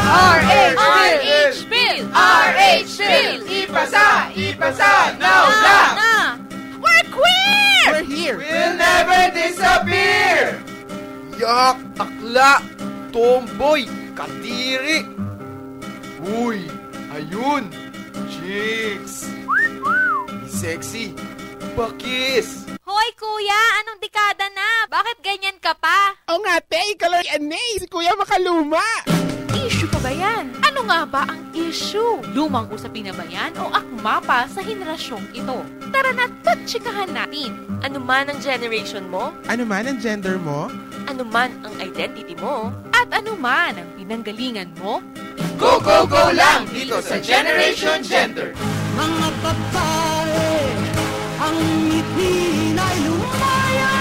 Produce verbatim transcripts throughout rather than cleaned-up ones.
R H R Bill! H Bill! R H Bill! Ipasa! Ipasa! Now na! Na! We're queer! We're here! We'll never disappear! Yak! Akla! Tomboy! Kadiri! Uy! Ayun! Chicks! Sexy! Bakis! Hoy, kuya! Anong dekada na? Bakit ganyan ka pa? Oo nga, te! Ikaw lang yan eh! Si Kuya Makaluma! Issue pa ba yan? Ano nga ba ang issue? Lumang usapin na ba yan o akma pa sa henerasyong ito? Tara na, tatsikahan natin. Ano man ang generation mo, Ano man ang gender mo? ano man ang identity mo, at ano man ang pinanggalingan mo, Go, go, go lang dito sa Generation Gender! Mga babae, ang ngiti na'y lumaya.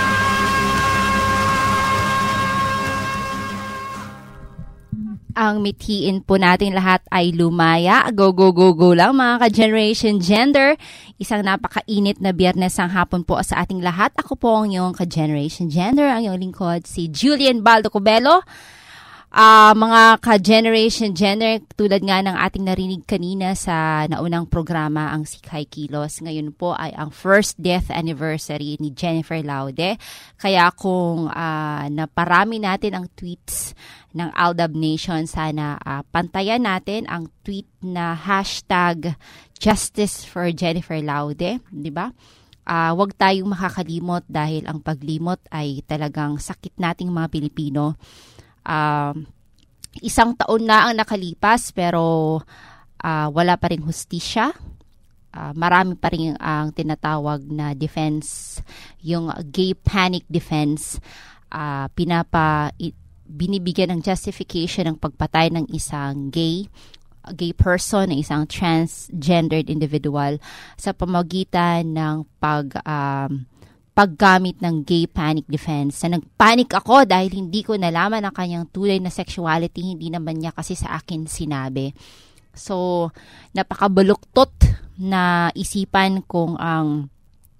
Ang mithiin po natin lahat ay lumaya. Go, go, go, go lang mga ka-Generation Gender. Isang napakainit na biyernes ang hapon po sa ating lahat. Ako po ang iyong ka-Generation Gender, ang iyong lingkod, si Julian Baldo Cubelo. Uh, mga ka-Generation Gender, tulad nga ng ating narinig kanina sa naunang programa, ang Sikay Kilos. Ngayon po ay ang first death anniversary ni Jennifer Laude. Kaya kung uh, naparami natin ang tweets ng Aldab Nation, sana uh, pantayan natin ang tweet na hashtag Justice for Jennifer Laude, di ba? Uh, wag tayong makakalimot dahil ang paglimot ay talagang sakit nating mga Pilipino. Uh, isang taon na ang nakalipas pero uh, wala pa rin hustisya. Uh, marami pa rin ang tinatawag na defense, yung gay panic defense. Uh, pinapa, i, binibigyan ng justification ng pagpatay ng isang gay gay person, ng isang transgendered individual sa pamamagitan ng pag um, paggamit ng gay panic defense. Na nagpanic ako dahil hindi ko nalaman ang kanyang tunay na sexuality, hindi naman niya kasi sa akin sinabi. So, napakabaluktot na isipan kung ang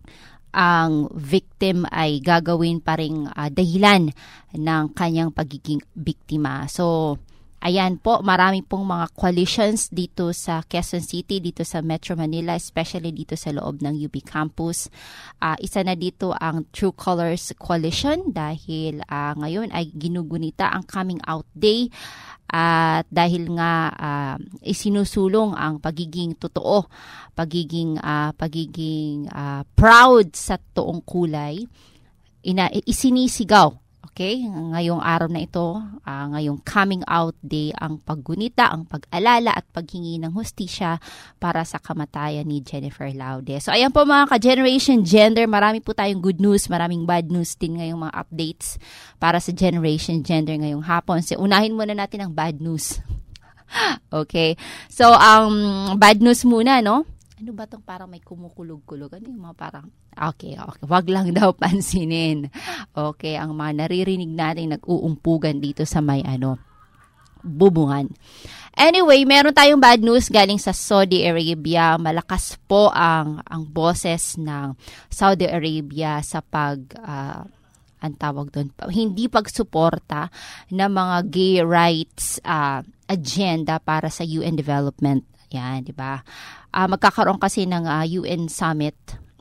ang victim ay gagawin pa ring uh, dahilan ng kanyang pagiging biktima. So, ayan po, marami pong mga coalitions dito sa Quezon City, dito sa Metro Manila, especially dito sa loob ng U P Campus. Uh, isa na dito ang True Colors Coalition dahil uh, ngayon ay ginugunita ang Coming Out Day at uh, dahil nga uh, isinusulong ang pagiging totoo, pagiging uh, pagiging uh, proud sa toong kulay, ina isinisigaw. Okay, ngayong araw na ito, uh, ngayong Coming Out Day, ang paggunita, ang pag-alala at paghingi ng hustisya para sa kamatayan ni Jennifer Laude. So ayan po mga ka-Generation Gender, marami po tayong good news, maraming bad news din ngayong mga updates para sa Generation Gender ngayong hapon. So unahin muna natin ang bad news. Okay, so um, bad news muna, no? Ano ba itong parang may kumukulog-kulog? Ano yung mga parang, okay, okay, wag lang daw pansinin. Okay, ang mga naririnig natin nag-uumpugan dito sa may ano, bubungan. Anyway, meron tayong bad news galing sa Saudi Arabia. Malakas po ang, ang boses ng Saudi Arabia sa pag, uh, ang tawag doon, hindi pagsuporta ng mga gay rights uh, agenda para sa U N development. Yan, di ba? Uh, magkakaroon kasi ng uh, U N Summit,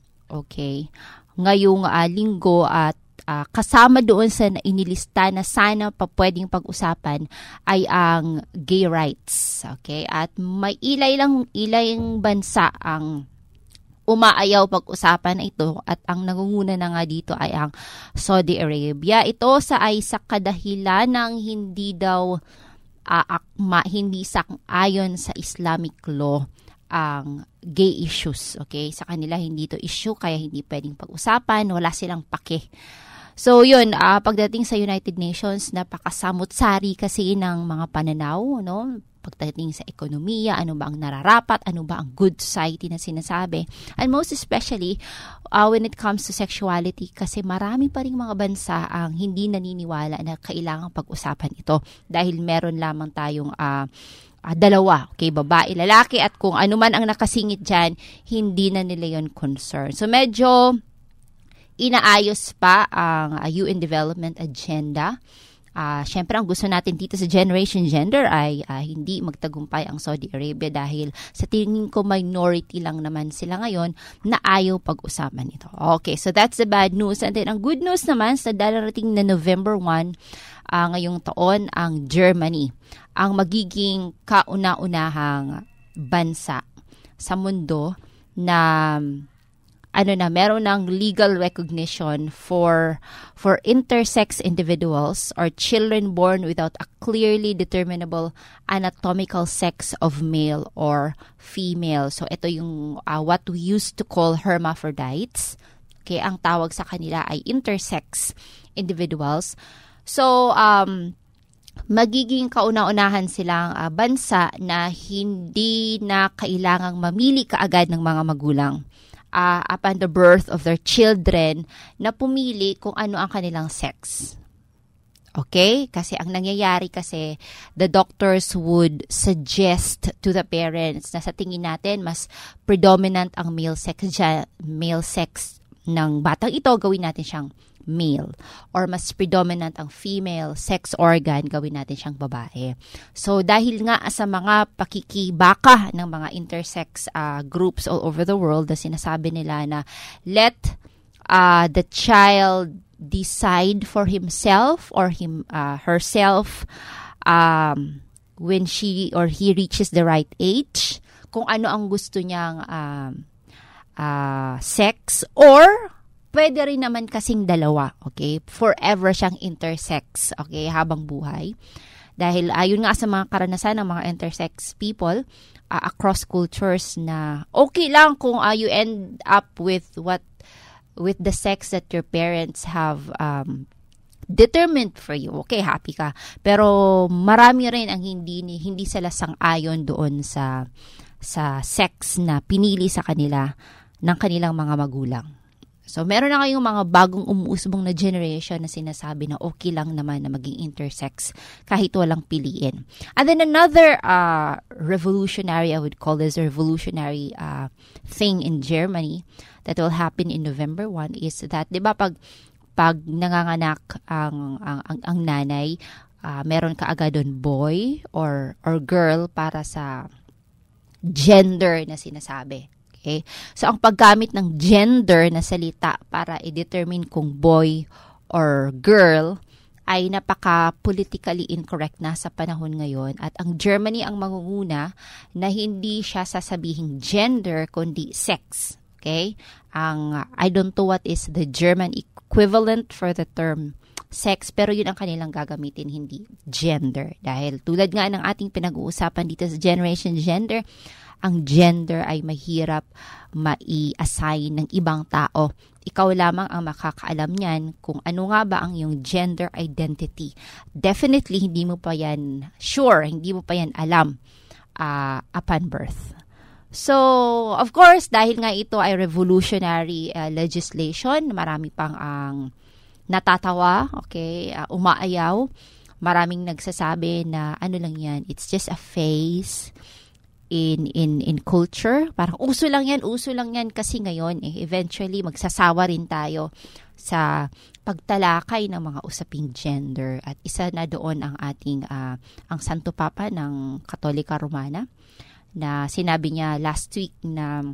okay, ngayong uh, linggo at uh, kasama doon sa inilista na sana pa pwedeng pag-usapan ay ang gay rights, okay? At may ilay lang, ilayang bansa ang umaayaw pag-usapan ito at ang nangunguna na nga dito ay ang Saudi Arabia. Ito sa ay sa kadahilan ng hindi daw uh, akma, hindi sang-ayon sa Islamic law ang gay issues, okay? Sa kanila hindi to issue kaya hindi pwedeng pag-usapan, wala silang pake. So yun, uh, pagdating sa United Nations, napakasamot-sari kasi ng mga pananaw, no? Pagdating sa ekonomiya, ano ba ang nararapat, ano ba ang good society na sinasabi. And most especially, uh, when it comes to sexuality, kasi marami pa rin mga bansa ang hindi naniniwala na kailangang pag-usapan ito dahil meron lamang tayong uh, uh, dalawa, okay, babae, lalaki, at kung ano man ang nakasingit dyan, hindi na nila yon concern. So medyo inaayos pa ang uh, U N Development Agenda. Uh, Siyempre, ang gusto natin dito sa Generation Gender ay uh, hindi magtagumpay ang Saudi Arabia dahil sa tingin ko minority lang naman sila ngayon na ayaw pag-usapan ito. Okay, so that's the bad news. And then, ang good news naman sa darating na November first, uh, ngayong taon, ang Germany, ang magiging kauna-unahang bansa sa mundo na ano na, meron ng legal recognition for for intersex individuals or children born without a clearly determinable anatomical sex of male or female. So, ito yung uh, what we used to call hermaphrodites. Okay, ang tawag sa kanila ay intersex individuals. So, um, magiging kauna-unahan silang uh, bansa na hindi na kailangang mamili kaagad ng mga magulang Uh, upon the birth of their children na pumili kung ano ang kanilang sex. Okay? Kasi ang nangyayari kasi, the doctors would suggest to the parents na sa tingin natin, mas predominant ang male sex, male sex ng batang ito, gawin natin siyang male. Or mas predominant ang female sex organ, gawin natin siyang babae. So, dahil nga sa mga pakikibaka ng mga intersex uh, groups all over the world, na sinasabi nila na let uh, the child decide for himself or him uh, herself um, when she or he reaches the right age, kung ano ang gusto niyang um, uh, sex, or pwede rin naman kasing dalawa, okay? Forever siyang intersex, okay, habang buhay. Dahil ayon uh, nga sa mga karanasan ng mga intersex people uh, across cultures na okay lang kung uh, you end up with what with the sex that your parents have um, determined for you. Okay, happy ka. Pero marami rin ang hindi hindi sila sang-ayon doon sa sa sex na pinili sa kanila ng kanilang mga magulang. So, meron na kayong mga bagong umuusbong na generation na sinasabi na okay lang naman na maging intersex kahit walang piliin. And then another uh, revolutionary, I would call this a revolutionary uh, thing in Germany that will happen in November first is that, di ba, pag, pag nanganganak ang, ang, ang, ang nanay, uh, meron ka agad doon boy or, or girl para sa gender na sinasabi. Okay? So, ang paggamit ng gender na salita para i-determine kung boy or girl ay napaka-politically incorrect na sa panahon ngayon. At ang Germany ang mangunguna na hindi siya sasabihing gender, kundi sex. Okay? Ang, I don't know what is the German equivalent for the term sex, pero yun ang kanilang gagamitin, hindi gender. Dahil tulad nga ng ating pinag-uusapan dito sa Generation Gender, ang gender ay mahirap mai-assign ng ibang tao. Ikaw lamang ang makakaalam niyan kung ano nga ba ang iyong gender identity. Definitely, hindi mo pa yan sure, hindi mo pa yan alam uh, upon birth. So, of course, dahil nga ito ay revolutionary uh, legislation, marami pang ang natatawa, okay, uh, umaayaw. Maraming nagsasabi na ano lang yan, it's just a phase in in in culture. Parang uso lang yan, uso lang yan kasi ngayon eh, eventually magsasawa rin tayo sa pagtalakay ng mga usaping gender. At isa na doon ang ating uh, ang Santo Papa ng Katolika Romana na sinabi niya last week na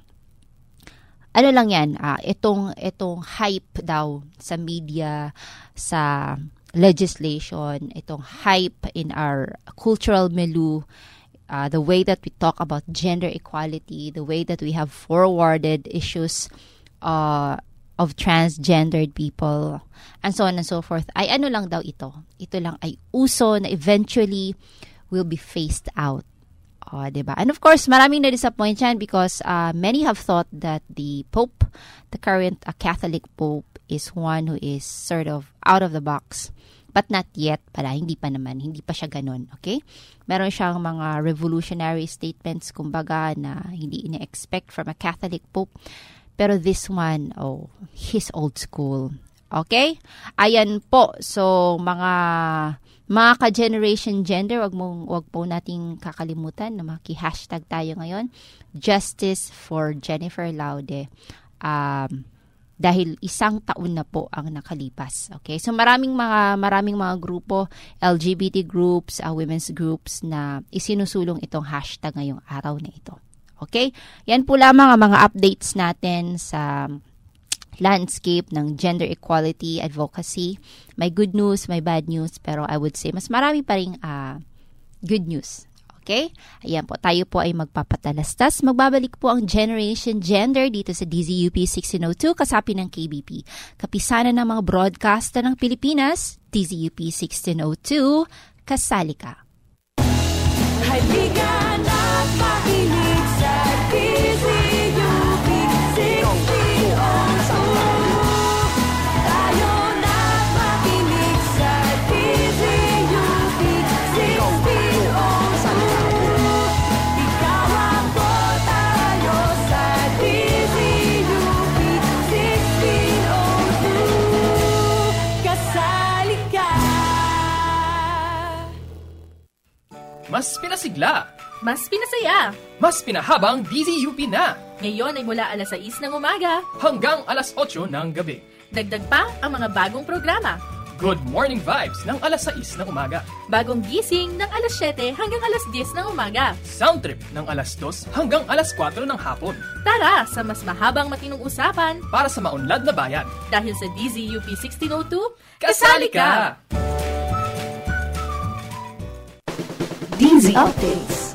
ano lang yan, uh, itong itong hype daw sa media, sa legislation, itong hype in our cultural milieu, Uh, the way that we talk about gender equality, the way that we have forwarded issues uh, of transgendered people, and so on and so forth, ay ano lang daw ito. Ito lang ay uso na eventually will be phased out. Uh, diba? And of course, maraming na-disappoint yan because uh, many have thought that the Pope, the current uh, Catholic Pope, is one who is sort of out of the box. But not yet pala, hindi pa naman, hindi pa siya ganun, okay? Meron siyang mga revolutionary statements, kumbaga, na hindi ina-expect from a Catholic Pope. Pero this one, oh, he's old school. Okay? Ayan po. So, mga mga ka-generation gender, wag mong wag po nating kakalimutan na maki-hashtag tayo ngayon. Justice for Jennifer Laude. Um, dahil isang taon na po ang nakalipas. Okay? So maraming mga maraming mga grupo, L G B T groups, uh, women's groups na isinusulong itong hashtag ngayong araw na ito. Okay? Yan po lamang ang mga updates natin sa landscape ng gender equality advocacy. May good news, may bad news, pero I would say mas marami pa ring uh, good news. Okay? Ayan po, tayo po ay magpapatalastas. Magbabalik po ang Generation Gender dito sa D Z U P sixteen oh two kasapi ng K B P. Kapisanan ng mga broadcaster ng Pilipinas, D Z U P sixteen oh two, kasali ka. Halika na makinig sa D Z U P sixteen oh two. Tayo na makinig sa D Z U P sixteen oh two. Ikaw ang tayo sa D Z U P sixteen oh two. Kasali ka. Mas pinasigla, Mas pinasaya. mas pinahabang D Z U P na, Ngayon ay mula alas sais ng umaga. hanggang alas otso ng gabi. Dagdag pa ang mga bagong programa. Good Morning Vibes ng alas sais ng umaga. Bagong gising ng alas siyete hanggang alas diyes ng umaga. Sound Trip ng alas dos hanggang alas kwatro ng hapon. Tara sa mas mahabang matinong usapan Para sa maunlad na bayan. dahil sa D Z U P sixteen oh two, Kasali ka! D Z Updates.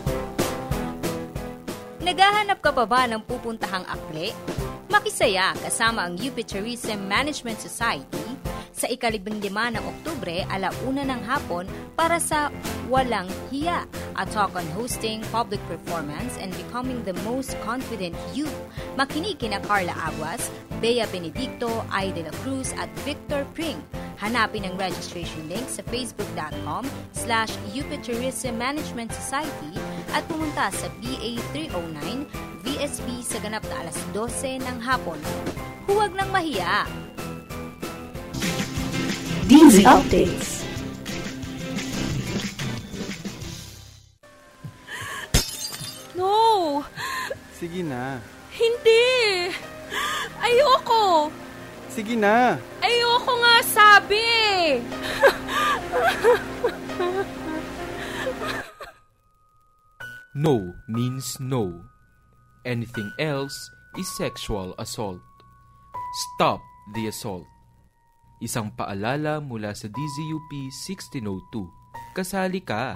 Naghahanap ka pa ba ng pupuntahang akre? Makisaya kasama ang U P Tourism Management Society sa ikalibing lima ng Oktubre alauna ng hapon para sa Walang Hiya, a talk on hosting, public performance, and becoming the most confident you. Makinig kina Carla Aguas, Bea Benedicto, Ay de la Cruz at Victor Pring. Hanapin ang registration link sa facebook.com slash UP Tourism Management Society at pumunta sa B A three oh nine V S B sa ganap na alas dose ng hapon. Huwag nang mahiya! D Z Updates. No! Sige na. Hindi! Ayoko! Sige na. Ayoko nga sabi! No means no. Anything else is sexual assault. Stop the assault. Isang paalala mula sa D Z U P sixteen oh two. Kasali ka.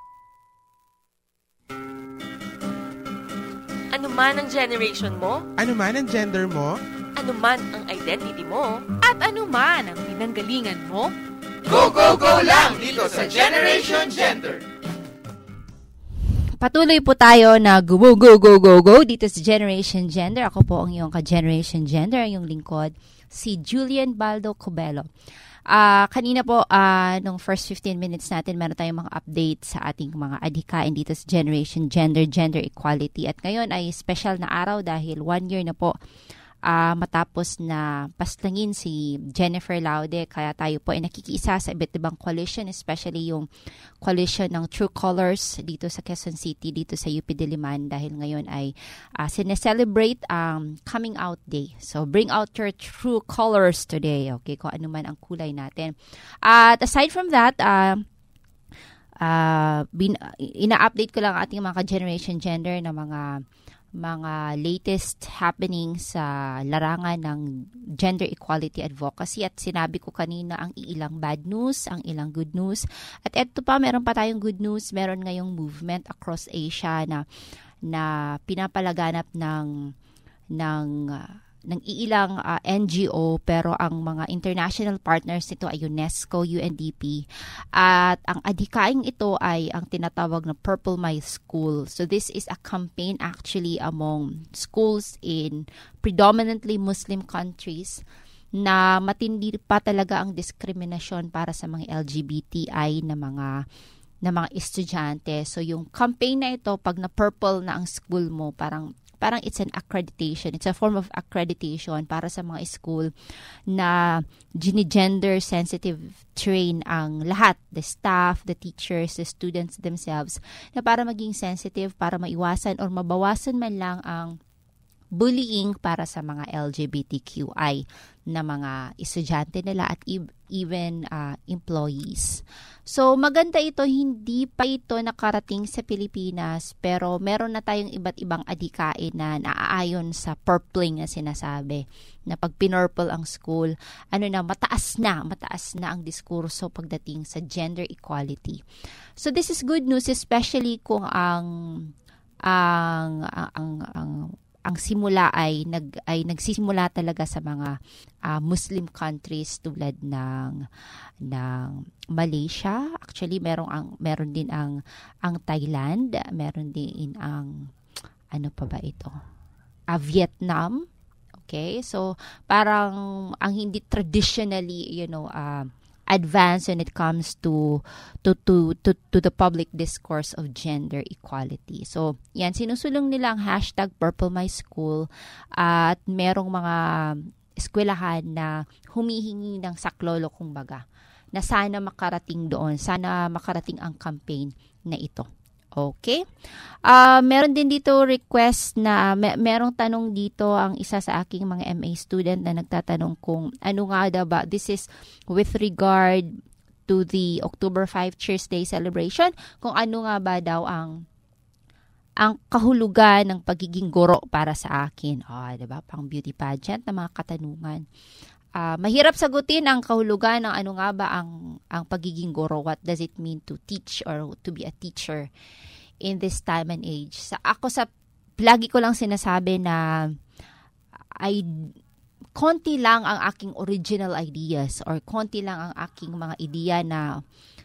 Ano man ang generation mo, Ano man ang gender mo? ano man ang identity mo, at ano man ang pinanggalingan mo, Go, go, go lang dito sa Generation Gender. Patuloy po tayo na go, go, go, go, go, go dito sa Generation Gender. Ako po ang iyong ka-Generation Gender, ang iyong lingkod, si Julian Baldo Cobelo. Uh, kanina po, uh, nung first fifteen minutes natin, meron tayong mga update sa ating mga adhikain dito sa Generation Gender, Gender Equality. At ngayon ay special na araw dahil one year na po uh, matapos na paslangin si Jennifer Laude. Kaya tayo po ay nakikiisa sa iba't ibang coalition, especially yung coalition ng True Colors dito sa Quezon City, dito sa U P Diliman, dahil ngayon ay uh, sineselebrate ang um, Coming Out Day. So, bring out your true colors today, okay, kung ano man ang kulay natin. At uh, aside from that, uh, uh, bin, ina-update ko lang ating mga Generation Gender na mga mga latest happening sa larangan ng gender equality advocacy. At sinabi ko kanina ang ilang bad news, ang ilang good news. At eto pa, meron pa tayong good news. Meron ngayong movement across Asia na na pinapalaganap ng ng uh, ng iilang uh, N G O, pero ang mga international partners nito ay UNESCO, U N D P. At ang adhikaing ito ay ang tinatawag na Purple My School. So this is a campaign actually among schools in predominantly Muslim countries na matindi pa talaga ang diskriminasyon para sa mga L G B T I na mga na mga estudyante. So yung campaign na ito, pag na-purple na ang school mo, parang parang it's an accreditation. It's a form of accreditation para sa mga school na gender sensitive train ang lahat, the staff, the teachers, the students themselves, na para maging sensitive, para maiwasan or mabawasan man lang ang bullying para sa mga L G B T Q I na mga estudyante nila at even uh, employees. So maganda ito, hindi pa ito nakarating sa Pilipinas pero meron na tayong iba't ibang adhikain na naaayon sa purpling na sinasabi. Na pag pinurple ang school, ano na, mataas na, mataas na ang diskurso pagdating sa gender equality. So this is good news, especially kung ang ang ang ang, ang ang simula ay nag ay nagsisimula talaga sa mga uh, Muslim countries tulad ng ng Malaysia. Actually meron ang meron din ang ang Thailand, meron din ang ano pa ba ito? Uh, Vietnam. Okay? So parang ang hindi traditionally, you know, uh, advanced when it comes to to to to to the public discourse of gender equality. So, yan, sinusulong nila ang hashtag Purple My School at merong mga eskwelahan na humihingi ng saklolo kumbaga na sana makarating doon, sana makarating ang campaign na ito. Okay? Uh, meron din dito request na, may, merong tanong dito ang isa sa aking mga M A student na nagtatanong kung ano nga daw ba, this is with regard to the October fifth Cheers Day celebration, kung ano nga ba daw ang ang kahulugan ng pagiging guro para sa akin. Oh, diba? Pang beauty pageant na mga katanungan. Uh, mahirap sagutin ang kahulugan ng ano nga ba ang ang pagiging guro. What does it mean to teach or to be a teacher in this time and age? Sa ako sa lagi ko lang sinasabi na ay konti lang ang aking original ideas or konti lang ang aking mga ideya na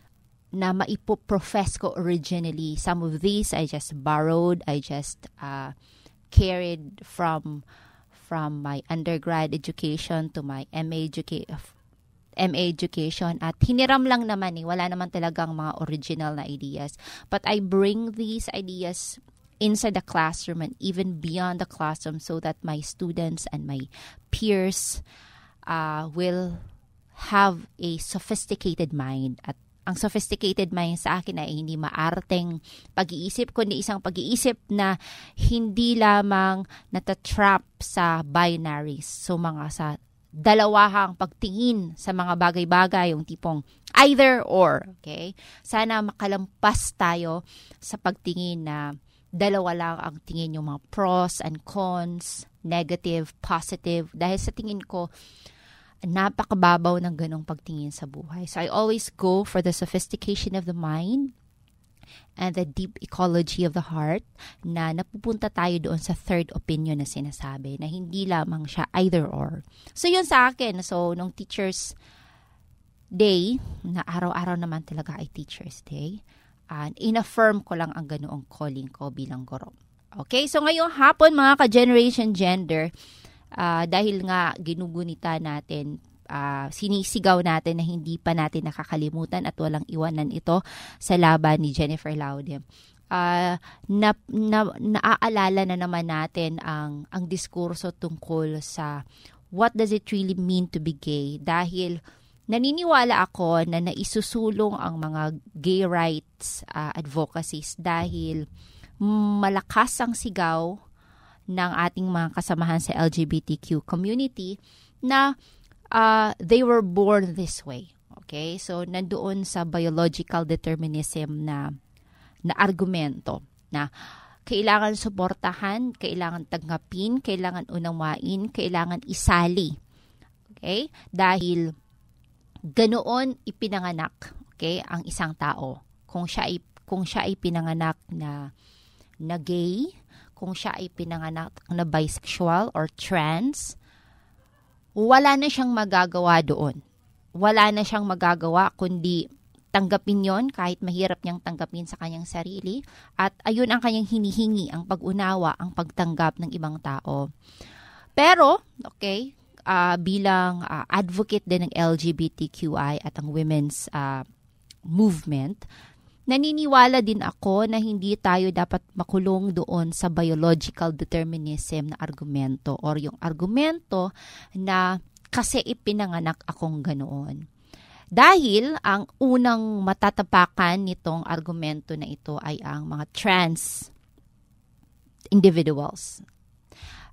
na maipo-profess ko originally. Some of these I just borrowed, I just uh, carried from from my undergrad education to my M A education M A education at hiniram lang naman eh, wala naman talagang mga original na ideas, but I bring these ideas inside the classroom and even beyond the classroom so that my students and my peers uh, will have a sophisticated mind. At ang sophisticated mind sa akin ay hindi maarteng pag-iisip, kundi isang pag-iisip na hindi lamang natatrap sa binaries. So mga sa dalawahang pagtingin sa mga bagay-bagay, yung tipong either or. Okay? Sana makalampas tayo sa pagtingin na dalawa lang ang tingin, yung mga pros and cons, negative, positive. Dahil sa tingin ko, napakababaw ng ganong pagtingin sa buhay. So I always go for the sophistication of the mind and the deep ecology of the heart na napupunta tayo doon sa third opinion na sinasabi na hindi lamang siya either or. So yun sa akin. So nung Teacher's Day, na araw-araw naman talaga ay Teacher's Day, and in-affirm ko lang ang ganoong calling ko bilang guro. Okay, so ngayong hapon mga ka-Generation Gender, Uh, dahil nga ginugunita natin, uh, sinisigaw natin na hindi pa natin nakakalimutan at walang iwanan ito sa laban ni Jennifer Laude. Uh, na, na, naaalala na naman natin ang, ang diskurso tungkol sa what does it really mean to be gay, dahil naniniwala ako na naisusulong ang mga gay rights uh, advocacies dahil malakas ang sigaw ng ating mga kasamahan sa L G B T Q community na uh, they were born this way. Okay? So, nandoon sa biological determinism na, na argumento na kailangan suportahan, kailangan tanggapin, kailangan unawain, kailangan isali. Okay? Dahil ganoon ipinanganak, okay, ang isang tao. Kung siya ay, kung siya ay pinanganak na, na gay, kung siya ay pinanganak na bisexual or trans, wala na siyang magagawa doon. Wala na siyang magagawa kundi tanggapin yon kahit mahirap niyang tanggapin sa kanyang sarili. At ayun ang kanyang hinihingi, ang pag-unawa, ang pagtanggap ng ibang tao. Pero, okay, uh, bilang uh, advocate din ng L G B T Q I at ang women's uh, movement, naniniwala din ako na hindi tayo dapat makulong doon sa biological determinism na argumento or yung argumento na kasi ipinanganak akong ganoon. Dahil ang unang matatapakan nitong argumento na ito ay ang mga trans individuals.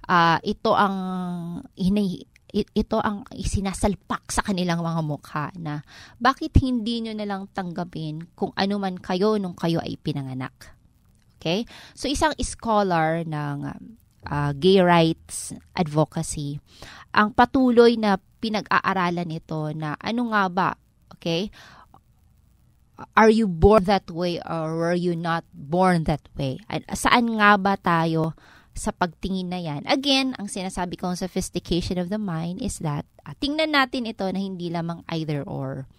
uh, ito ang hinay, ito ang isinasalpak sa kanilang mga mukha na bakit hindi nyo nalang tanggapin kung ano man kayo nung kayo ay pinanganak. Okay? So isang scholar ng uh, gay rights advocacy, ang patuloy na pinag-aaralan ito na ano nga ba, okay? Are you born that way or were you not born that way? Saan nga ba tayo sa pagtingin na yan? Again, ang sinasabi kong sophistication of the mind is that uh, tingnan natin ito na hindi lamang either or.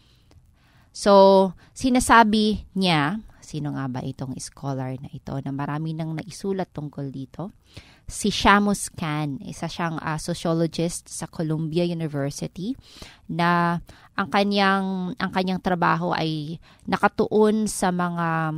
So, sinasabi niya, sino nga ba itong scholar na ito na marami nang naisulat tungkol dito? Si Shamus Khan, isa siyang uh, sociologist sa Columbia University na ang kanyang ang kanyang trabaho ay nakatuon sa mga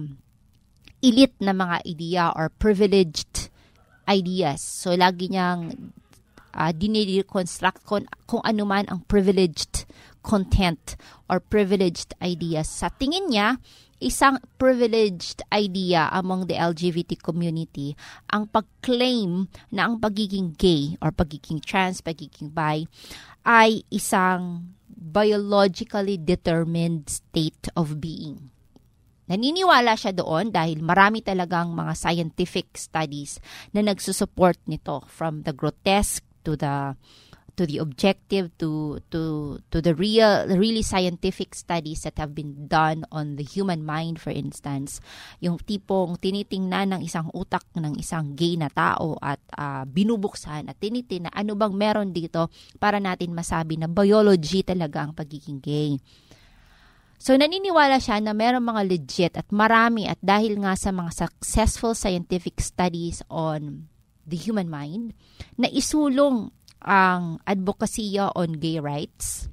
elite na mga idea or privileged ideas. So, lagi niyang uh, dinideconstruct kung, kung ano man ang privileged content or privileged ideas. Sa tingin niya, isang privileged idea among the L G B T community ang pag-claim na ang pagiging gay or pagiging trans, pagiging bi ay isang biologically determined state of being. Naniniwala siya doon dahil marami talagang mga scientific studies na nagsusupport nito, from the grotesque to the to the objective to to to the real really scientific studies that have been done on the human mind. For instance, yung tipong tinitingnan ng isang utak ng isang gay na tao at uh, binubuksan at tinitin na ano bang meron dito para natin masabi na biology talaga ang pagiging gay. So, naniniwala siya na mayroong mga legit at marami at dahil nga sa mga successful scientific studies on the human mind, na isulong ang advokasya on gay rights,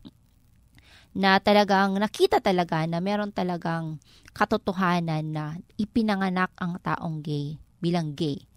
na talagang nakita talaga na meron talagang katotohanan na ipinanganak ang taong gay bilang gay.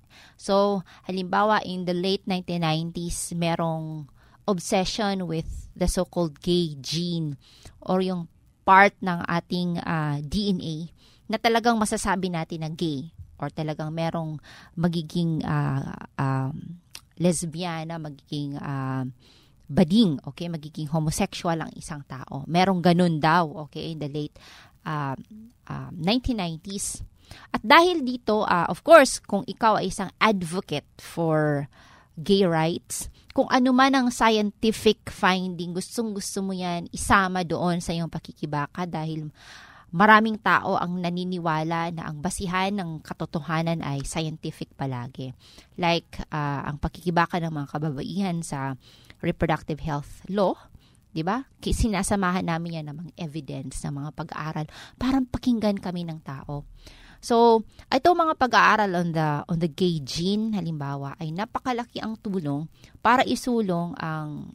So, halimbawa, in the late nineteen nineties, merong obsession with the so-called gay gene or yung part ng ating uh, D N A na talagang masasabi natin na gay or talagang merong magiging uh, um, lesbiana, magiging uh, bading, okay, magiging homosexual ang isang tao. Merong ganun daw, okay, in the late uh, uh, nineteen nineties. At dahil dito, uh, of course, kung ikaw ay isang advocate for gay rights, kung ano man ang scientific finding, gustong-gusto mo yan isama doon sa iyong pakikibaka dahil maraming tao ang naniniwala na ang basihan ng katotohanan ay scientific palagi. Like, uh, ang pakikibaka ng mga kababaihan sa reproductive health law, di ba? Sinasamahan namin yan ng mga evidence, ng mga pag-aaral, parang pakinggan kami ng tao. So, ito mga pag-aaral on the on the gay gene, halimbawa, ay napakalaki ang tulong para isulong ang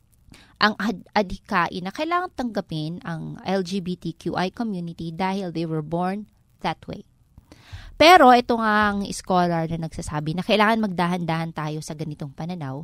ang ad- adhikain na kailangan tanggapin ang L G B T Q I community dahil they were born that way. Pero ito nga ang scholar na nagsasabi na kailangan magdahan-dahan tayo sa ganitong pananaw,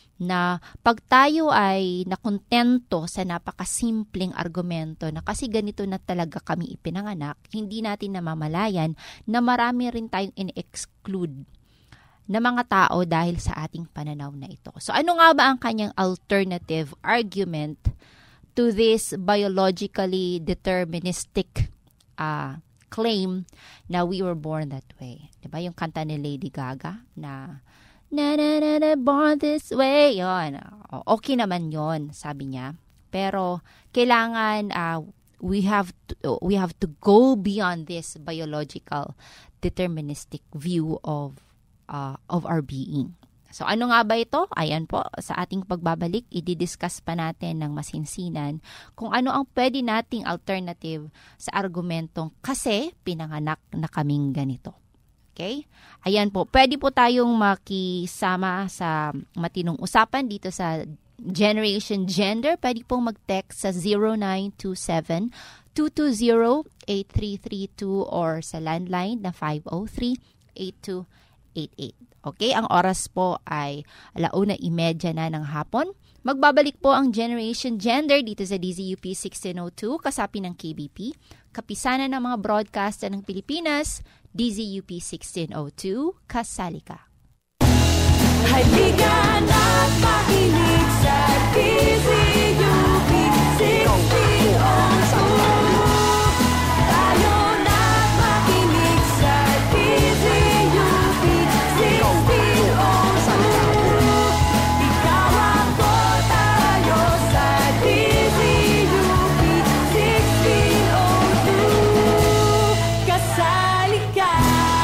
na pag tayo ay nakontento sa napakasimpleng argumento na kasi ganito na talaga kami ipinanganak, hindi natin namamalayan na marami rin tayong in-exclude na mga tao dahil sa ating pananaw na ito. So ano nga ba ang kanyang alternative argument to this biologically deterministic uh, claim na we were born that way? Diba yung kanta ni Lady Gaga na na na na na born this way, yon. Okay naman yon, sabi niya. Pero kailangan uh, we have to, we have to go beyond this biological deterministic view of uh, of our being. So ano nga ba ito? Ayan po, sa ating pagbabalik, i-discuss pa natin ng masinsinan kung ano ang pwede nating alternative sa argumentong kasi pinanganak na kaming ganito. Okay? Ayan po, pwede po tayong makisama sa matinong usapan dito sa Generation Gender. Pwede pong mag-text sa zero nine two seven, two two zero, eight three three two or sa landline na five oh three, eight two eight eight. Okay, ang oras po ay alauna imedya na ng hapon. Magbabalik po ang Generation Gender dito sa D Z U P sixteen oh two, kasapi ng K B P, kapisanan ng mga broadcaster ng Pilipinas, D Z U P sixteen oh two, kasali ka. Halika na't makinig sa D Z U P sixteen oh two. Tayo na't makinig sa D Z U P sixteen oh two. Ikaw ako tayo sa D Z U P sixteen oh two. Kasali ka.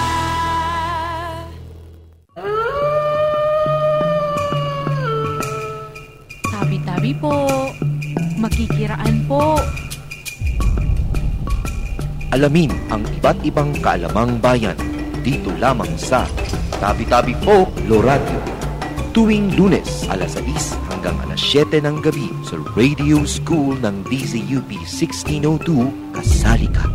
Tabi-tabi po. Makikiraan po. Alamin ang iba't ibang kaalamang bayan dito lamang sa Tabi-Tabi Po Loradio. Tuwing Lunes, alas sais hanggang alas siyete ng gabi sa Radio School ng D Z U P sixteen oh two, kasali ka.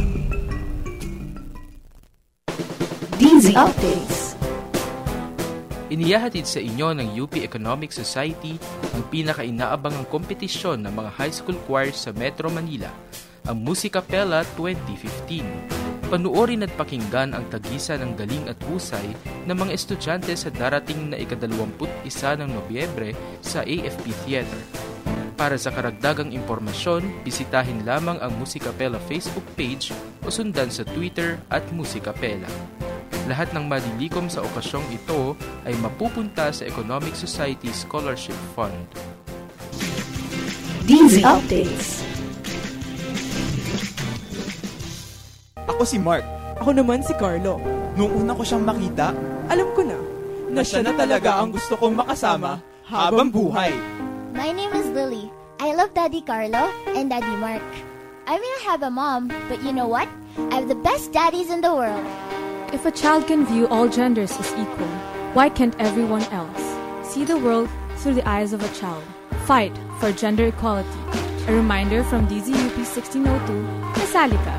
D Z Updates. Inihahatid sa inyo ng U P Economic Society ang pinaka-inaabangang kompetisyon ng mga high school choirs sa Metro Manila, ang Musicapella twenty fifteen. Panuorin at pakinggan ang tagisa ng galing at husay ng mga estudyante sa darating na ikadalawamput isa ng Nobyembre sa A F P Theater. Para sa karagdagang impormasyon, bisitahin lamang ang Musicapella Facebook page o sundan sa Twitter at Musicapella. Lahat ng malilikom sa okasyong ito ay mapupunta sa Economic Society Scholarship Fund. D Z Updates. Ako si Mark. Ako naman si Carlo. Nung una ko siyang makita, alam ko na, na siya na talaga ang gusto kong makasama habang buhay. My name is Lily. I love Daddy Carlo and Daddy Mark. I may not have a mom, but you know what? I have the best daddies in the world. If a child can view all genders as equal, why can't everyone else see the world through the eyes of a child? Fight for gender equality. A reminder from D Z U P sixteen oh two, kasali ka.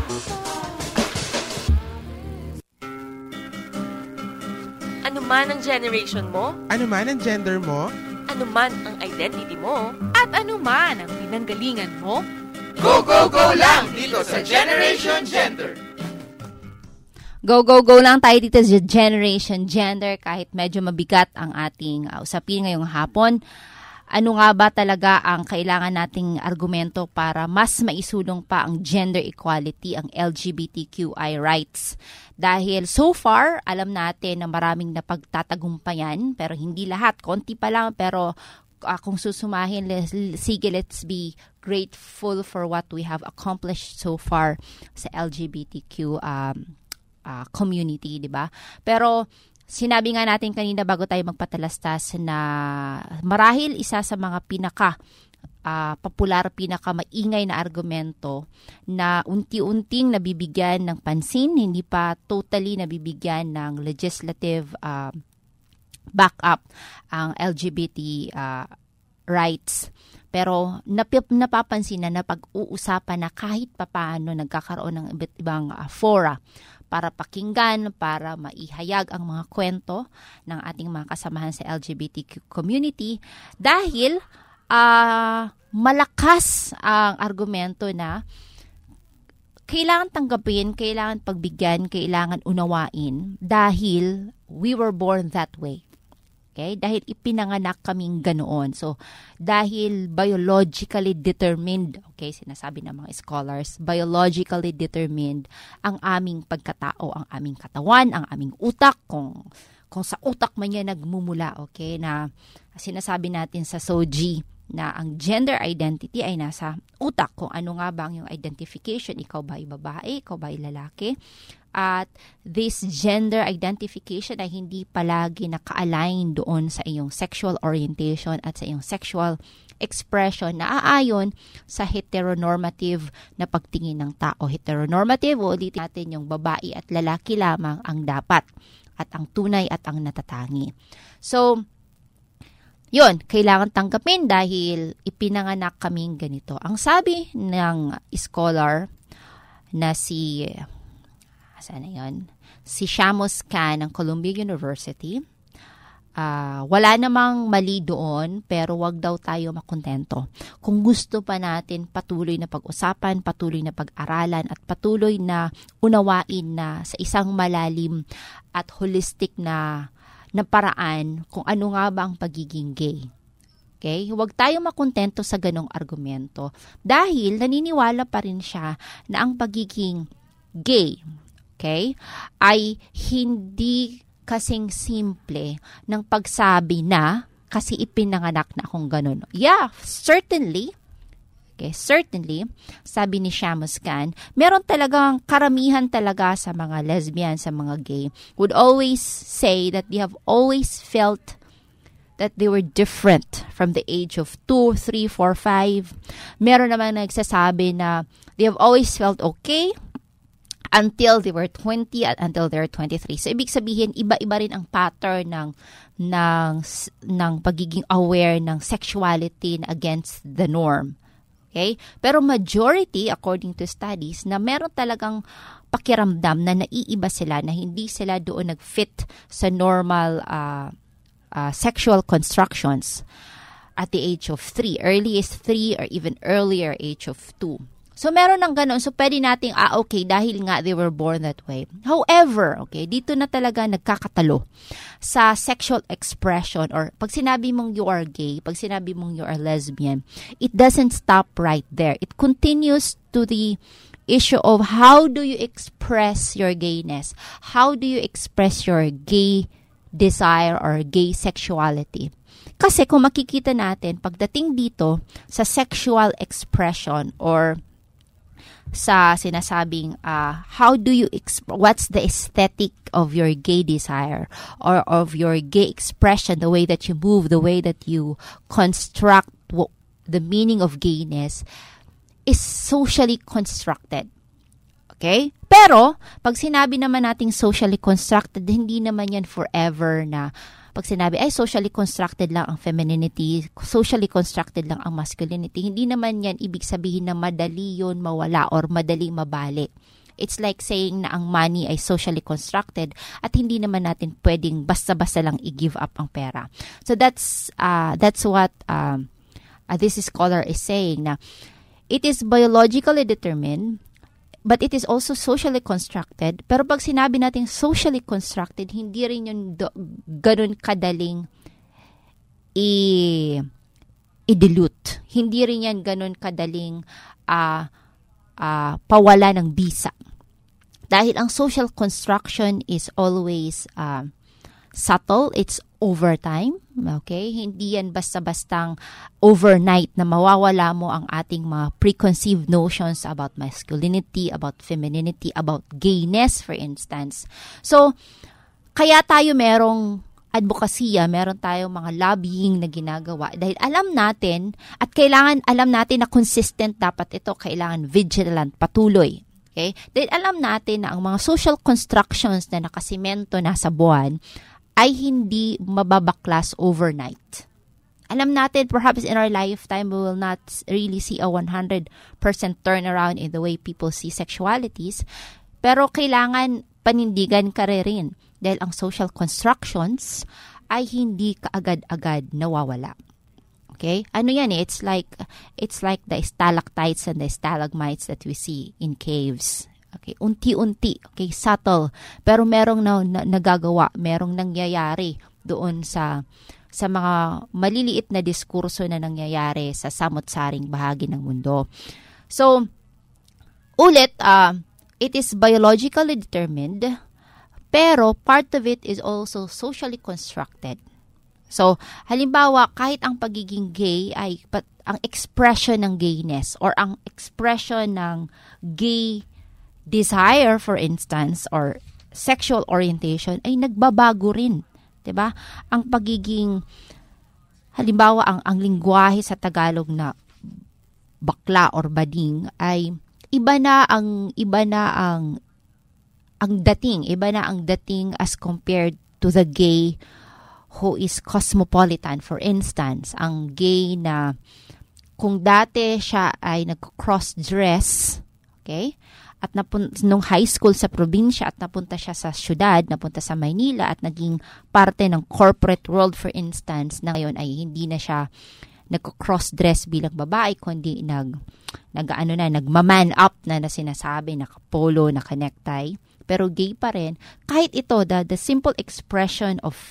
Ano man ang generation mo, Ano man ang gender mo, ano man ang identity mo, at ano man ang pinanggalingan mo, Go, go, go lang dito sa Generation Gender! Go, go, go lang tayo dito sa Generation Gender kahit medyo mabigat ang ating uh, usapin ngayong hapon. Ano nga ba talaga ang kailangan nating argumento para mas maisulong pa ang gender equality, ang L G B T Q I rights? Dahil so far, alam natin na maraming napagtatagumpayan, pero hindi lahat, konti pa lang, pero uh, kung susumahin, sige, let's be grateful for what we have accomplished so far sa L G B T Q um, uh, community, di ba? Pero sinabi nga natin kanina bago tayo magpatalastas na marahil isa sa mga pinaka uh, popular, pinaka maingay na argumento na unti-unting nabibigyan ng pansin, hindi pa totally nabibigyan ng legislative uh, backup ang L G B T uh, rights. Pero napip, napapansin na napag-uusapan na kahit papaano nagkakaroon ng iba't ibang uh, fora para pakinggan, para maihayag ang mga kwento ng ating mga kasamahan sa L G B T Q community dahil uh, malakas ang argumento na kailangan tanggapin, kailangan pagbigyan, kailangan unawain dahil we were born that way. Okay? Dahil ipinanganak kaming ganoon. So, dahil biologically determined, okay, sinasabi ng mga scholars, biologically determined ang aming pagkatao, ang aming katawan, ang aming utak, kung, kung sa utak man yan nagmumula, okay, na sinasabi natin sa S O G na ang gender identity ay nasa utak. Kung ano nga ba ang yung identification, ikaw ba ay babae, ikaw ba ay lalaki. At this gender identification ay hindi palagi naka-align doon sa iyong sexual orientation at sa iyong sexual expression na aayon sa heteronormative na pagtingin ng tao. Heteronormative, ulitin natin yung babae at lalaki lamang ang dapat at ang tunay at ang natatangi. So, yun, kailangan tanggapin dahil ipinanganak kaming ganito. Ang sabi ng scholar na si sana yun, si Shamus Khan ng Columbia University, uh, wala namang mali doon, pero wag daw tayo makontento. Kung gusto pa natin patuloy na pag-usapan, patuloy na pag-aralan, at patuloy na unawain na sa isang malalim at holistic na na paraan kung ano nga ba ang pagiging gay. Okay? Huwag tayong makontento sa ganong argumento dahil naniniwala pa rin siya na ang pagiging gay, okay, ay hindi kasing simple ng pagsabi na kasi ipinanganak na akong ganon. Yeah, certainly. Okay, certainly, sabi ni Shamus Khan, meron talagang karamihan talaga sa mga lesbian, sa mga gay, would always say that they have always felt that they were different from the age of two, three, four, five. Meron naman nagsasabi na they have always felt okay until they were twenty at until they were twenty-three. So, ibig sabihin, iba-iba rin ang pattern ng, ng, ng pagiging aware ng sexuality against the norm. Okay? Pero majority, according to studies, na meron talagang pakiramdam na naiiba sila, na hindi sila doon nag-fit sa normal uh, uh, sexual constructions at the age of three. Earliest three or even earlier age of two. So, meron ng ganun. So, pwede nating, ah, okay, dahil nga they were born that way. However, okay, dito na talaga nagkakatalo sa sexual expression or pag sinabi mong you are gay, pag sinabi mong you are lesbian, it doesn't stop right there. It continues to the issue of how do you express your gayness? How do you express your gay desire or gay sexuality? Kasi kung makikita natin, pagdating dito sa sexual expression or sa sinasabing uh, how do you exp- what's the aesthetic of your gay desire or of your gay expression, the way that you move, the way that you construct w- the meaning of gayness is socially constructed. Okay? Pero pag sinabi naman nating socially constructed, hindi naman yan forever na pag sinabi, ay, socially constructed lang ang femininity, socially constructed lang ang masculinity, hindi naman yan ibig sabihin na madali yun mawala or madali mabali. It's like saying na ang money ay socially constructed at hindi naman natin pwedeng basta-basta lang i-give up ang pera. So that's uh, that's what um, uh, this scholar is saying na it is biologically determined, but it is also socially constructed. Pero pag sinabi natin socially constructed, hindi rin yun do, ganun kadaling i- i-dilute. Hindi rin yan ganun kadaling uh, uh, pawala ng bisa. Dahil ang social construction is always uh, subtle. It's over time. Okay? Hindi yan basta-bastang overnight na mawawala mo ang ating mga preconceived notions about masculinity, about femininity, about gayness, for instance. So, kaya tayo merong advokasya, meron tayong mga lobbying na ginagawa dahil alam natin at kailangan alam natin na consistent dapat ito, kailangan vigilant, patuloy. Okay? Dahil alam natin na ang mga social constructions na nakasimento na sa buwan ay hindi mababaklas overnight. Alam natin, perhaps in our lifetime, we will not really see a one hundred percent turnaround in the way people see sexualities, pero kailangan panindigan ka rin dahil ang social constructions ay hindi kaagad-agad nawawala. Okay? Ano yan eh? It's like, it's like the stalactites and the stalagmites that we see in caves. Okay, unti-unti, okay, subtle, pero merong na, na, nagagawa, merong nangyayari doon sa sa mga maliliit na diskurso na nangyayari sa samot-saring bahagi ng mundo. So, ulit, uh, it is biologically determined, pero part of it is also socially constructed. So, halimbawa, kahit ang pagiging gay ay pat, ang expression ng gayness or ang expression ng gay desire, for instance, or sexual orientation ay nagbabago rin, 'di ba? Ang pagiging halimbawa ang ang lingwahe sa Tagalog na bakla or bading ay iba na ang iba na ang ang dating, iba na ang dating as compared to the gay who is cosmopolitan. For instance, ang gay na kung dati siya ay nag-cross dress, okay? At napun- nung high school sa probinsya at napunta siya sa syudad, napunta sa Maynila at naging parte ng corporate world, for instance, na ngayon ay hindi na siya nag-cross-dress bilang babae, kundi nag, nag ano na, nagmaman up na na sinasabi, naka-polo, naka-necktie, pero gay pa rin. Kahit ito, the, the simple expression of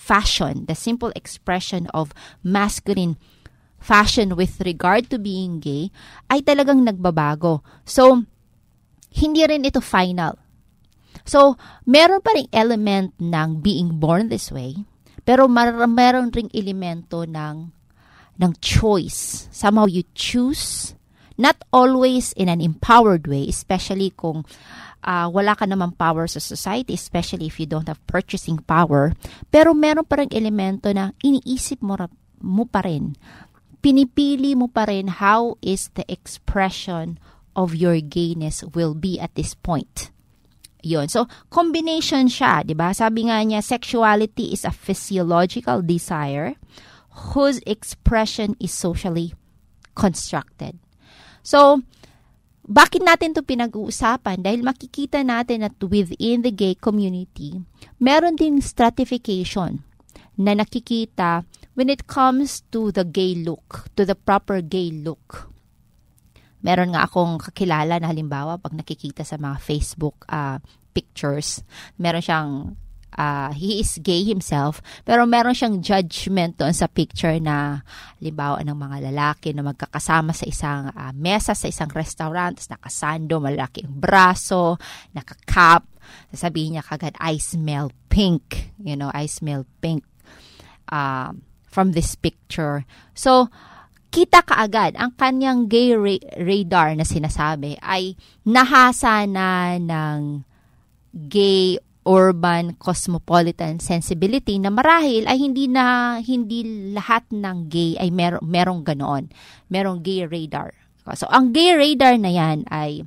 fashion, the simple expression of masculine fashion with regard to being gay, ay talagang nagbabago. So, hindi rin ito final. So, meron pa ring element ng being born this way, pero mar- meron ring elemento ng, ng choice. Somehow you choose, not always in an empowered way, especially kung uh, wala ka namang power sa society, especially if you don't have purchasing power, pero meron pa ring elemento na iniisip mo, mo pa rin. Pinipili mo pa rin how is the expression of your gayness will be at this point. Yun. So, combination siya, di ba? Sabi nga niya, sexuality is a physiological desire whose expression is socially constructed. So, bakit natin ito pinag-uusapan? Dahil makikita natin that within the gay community, meron ding stratification na nakikita when it comes to the gay look, to the proper gay look. Meron nga akong kakilala na halimbawa pag nakikita sa mga Facebook uh, pictures, meron siyang, uh, he is gay himself, pero meron siyang judgment doon sa picture na halimbawa ng mga lalaki na magkakasama sa isang uh, mesa, sa isang restaurant, nakasando, malaki ang braso, nakakap, sasabihin niya kagad, I smell pink, you know, I smell pink uh, from this picture. So, kita kaagad, ang kanyang gay ra- radar na sinasabi ay nahasa na ng gay urban cosmopolitan sensibility na marahil ay hindi na hindi lahat ng gay ay mer- merong ganoon. Merong gay radar. So, ang gay radar na yan ay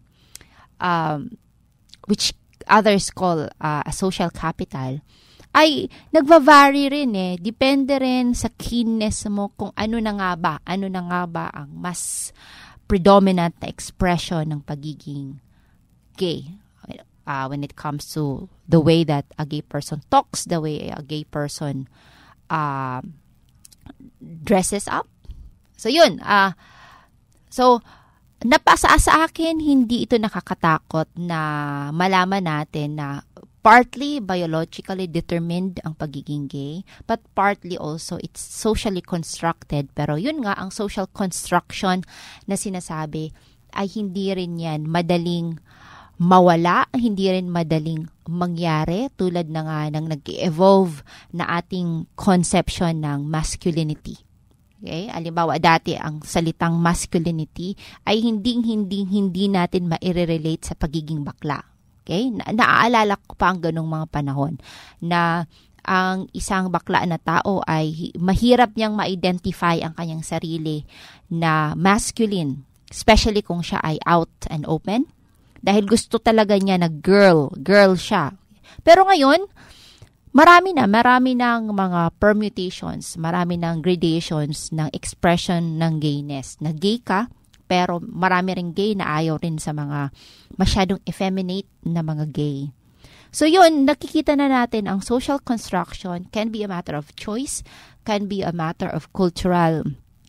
um, which others call uh, a social capital, ay nagva-vary rin eh. Depende rin sa keenness mo kung ano na nga ba, ano na nga ba ang mas predominant na expression ng pagiging gay. Uh, when it comes to the way that a gay person talks, the way a gay person uh, dresses up. So yun, uh, so napasa sa akin, hindi ito nakakatakot na malaman natin na partly biologically determined ang pagiging gay, but partly also it's socially constructed. Pero yun nga, ang social construction na sinasabi ay hindi rin yan madaling mawala, hindi rin madaling mangyari tulad na nga ng nag-evolve na ating conception ng masculinity. Okay? Halimbawa, dati ang salitang masculinity ay hindi hindi hindi natin ma-relate sa pagiging bakla. Okay? Na- naaalala ko pa ang ganong mga panahon na ang isang bakla na tao ay mahirap niyang ma-identify ang kanyang sarili na masculine, especially kung siya ay out and open, dahil gusto talaga niya na girl, girl siya. Pero ngayon, marami na, marami ng mga permutations, marami ng gradations ng expression ng gayness. Na gay ka, pero marami ring gay na ayaw rin sa mga masyadong effeminate na mga gay. So yun, nakikita na natin ang social construction can be a matter of choice, can be a matter of cultural,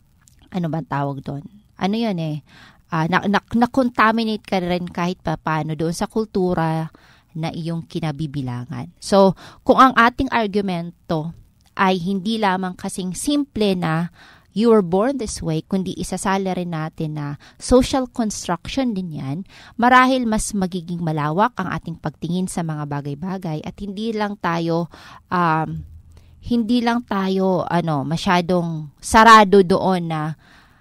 ano ba tawag doon? Ano yun eh? Uh, na, na, na-contaminate ka rin kahit pa paano doon sa kultura na iyong kinabibilangan. So, kung ang ating argumento ay hindi lamang kasing simple na you were born this way, kundi isasala rin natin na social construction din yan, marahil mas magiging malawak ang ating pagtingin sa mga bagay-bagay at hindi lang tayo um, hindi lang tayo ano masyadong sarado doon na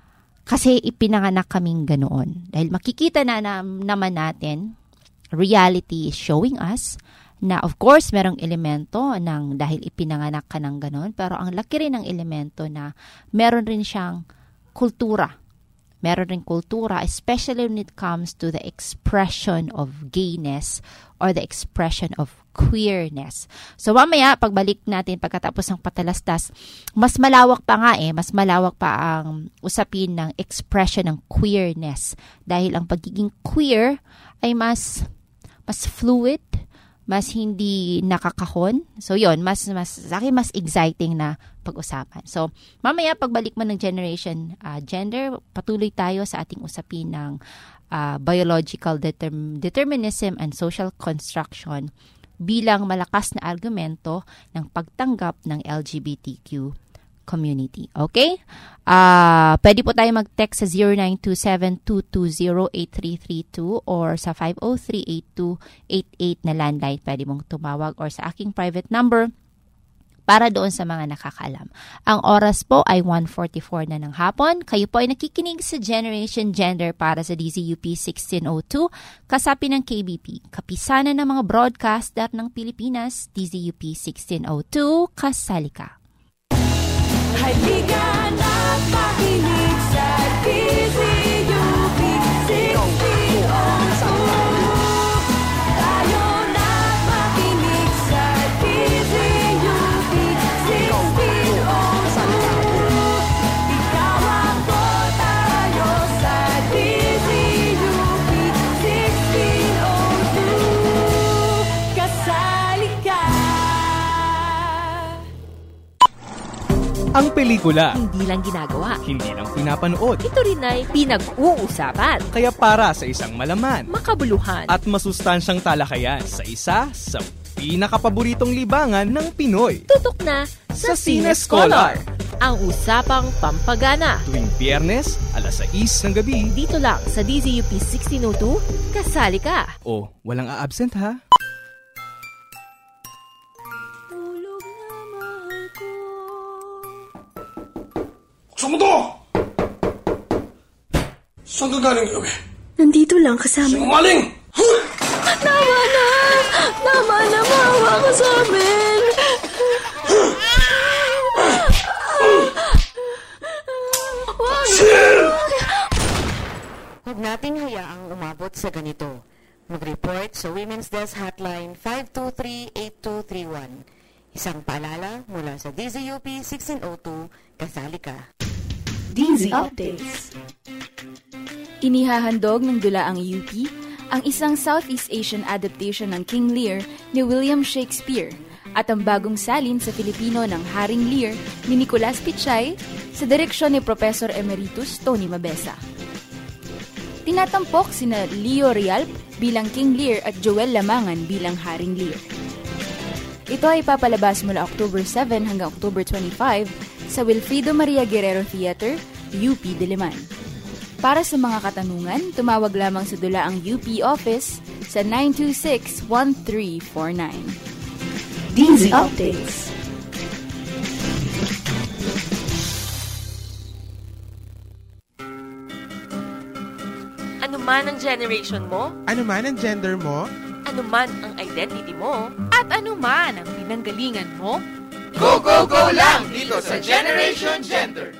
kasi ipinanganak kaming ganoon. Dahil makikita na, na naman natin, reality is showing us na of course merong elemento ng dahil ipinanganak ka ng ganoon, pero ang laki rin ng elemento na meron rin siyang kultura. Meron rin kultura, especially when it comes to the expression of gayness or the expression of queerness. So mamaya, pagbalik natin pagkatapos ng patalastas, mas malawak pa nga eh, mas malawak pa ang usapin ng expression ng queerness. Dahil ang pagiging queer ay mas, mas fluid, mas hindi nakakahon. So, yon mas, mas, sa akin, mas exciting na pag-usapan. So, mamaya, pagbalik mo ng generation uh, gender, patuloy tayo sa ating usapin ng uh, biological determ- determinism and social construction bilang malakas na argumento ng pagtanggap ng L G B T Q community. Okay? Uh, pwede po tayo mag-text sa zero nine two seven two two zero eight three three two or sa five oh three eight two eight eight na landline. Pwede mong tumawag or sa aking private number para doon sa mga nakakaalam. Ang oras po ay one forty-four na ng hapon. Kayo po ay nakikinig sa Generation Gender para sa D Z U P sixteen oh two, kasapi ng K B P, kapisanan ng mga broadcaster ng Pilipinas, D Z U P sixteen oh two, kasali ka. Halika na makinig sa D Z U P sixteen oh two. Tayo na makinig sa D Z U P sixteen oh two. Ikaw ako, tayo sa D Z U P sixteen oh two. Kasali ka. Ang pelikula, Hindi lang ginagawa. hindi lang pinapanood. Ito rin ay pinag-uusapan. Kaya para sa isang malaman Makabuluhan. at masustansyang talakayan sa isa sa pinakapaboritong libangan ng Pinoy. Tutok na sa Cine Scholar. Ang usapang pampagana. Tuwing Biyernes, alas sais ng gabi. Dito lang sa D Z U P sixteen oh two, kasali ka. O, walang a-absent ha? Buksan mo to! Saan ka galing gabi? Nandito lang kasama. Sinungaling! Tama na! Tama na! Maawa ka sa amin! Sil! Huwag nating hayaang umabot sa ganito. Mag-report sa Women's Desk Hotline five two three eight two three one. Isang paalala mula sa D Z U P sixteen oh two, kasali ka. D Z Updates. Inihahandog ng Dulaang U P ang isang Southeast Asian adaptation ng King Lear ni William Shakespeare at ang bagong salin sa Filipino ng Haring Lear ni Nicolas Pichay sa direksyon ni Professor Emeritus Tony Mabesa. Tinatampok sina Leo Rialp bilang King Lear at Joel Lamangan bilang Haring Lear. Ito ay papalabas mula October seven hanggang October twenty-five sa Wilfrido Maria Guerrero Theater, U P Diliman. Para sa mga katanungan, tumawag lamang sa Dulaang U P office sa nine two six one three four nine. D Z Updates. Ano man ang generation mo, Ano man ang gender mo, ano man ang identity mo, at ano man ang pinanggalingan mo, Go, go, go lang dito sa Generation Gender.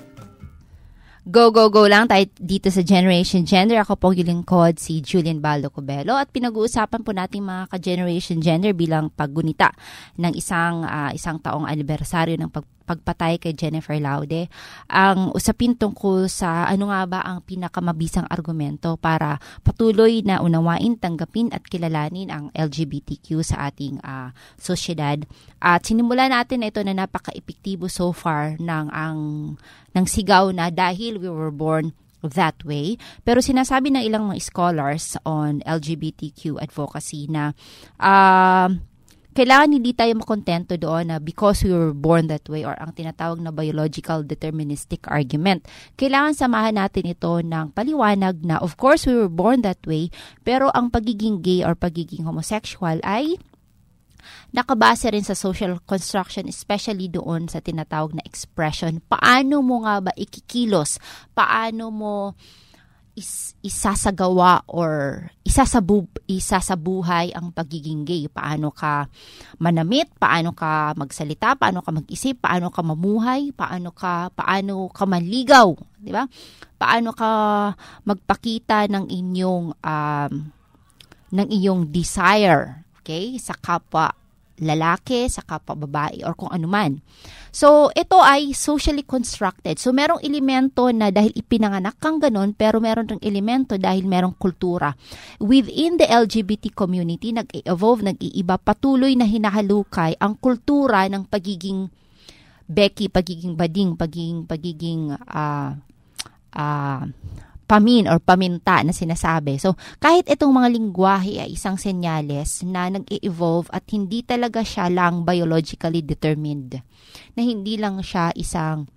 Go, go, go lang tayo dito sa Generation Gender. Ako po yung lingkod, si Julian Baldo Cobelo. At pinag-uusapan po natin mga ka-Generation Gender bilang paggunita ng isang uh, isang taong anibersaryo ng pag pagpatay kay Jennifer Laude. Ang usapin tungkol sa ano nga ba ang pinakamabisang argumento para patuloy na unawain, tanggapin at kilalanin ang L G B T Q sa ating uh, sosyedad. At sinimula natin ito na napaka-epektibo so far ng ang ng sigaw na dahil we were born that way. Pero sinasabi ng ilang mga scholars on L G B T Q advocacy na uh, kailangan hindi tayo makontento doon na because we were born that way or ang tinatawag na biological deterministic argument. Kailangan samahan natin ito ng paliwanag na of course we were born that way, pero ang pagiging gay or pagiging homosexual ay nakabase rin sa social construction, especially doon sa tinatawag na expression. Paano mo nga ba ikikilos? Paano mo is, isasagawa or isasabu, isasabuhay ang pagiging gay? Paano ka manamit? Paano ka magsalita? Paano ka mag-isip? Paano ka mamuhay? Paano ka paano ka manligaw, di ba? Paano ka magpakita ng inyong um, ng iyong desire, okay, sa kapwa lalaki, sa kapwa babae, or kung ano man. So, ito ay socially constructed. So, merong elemento na dahil ipinanganak kang ganon, pero meron ring elemento dahil merong kultura. Within the L G B T community, nag-evolve, nag-iiba, patuloy na hinahalukay ang kultura ng pagiging Becky, pagiging bading, pagiging, pagiging, ah, uh, uh, pamin or paminta na sinasabi. So, kahit itong mga lingwahe ay isang senyales na nag-e-evolve at hindi talaga siya lang biologically determined. Na hindi lang siya isang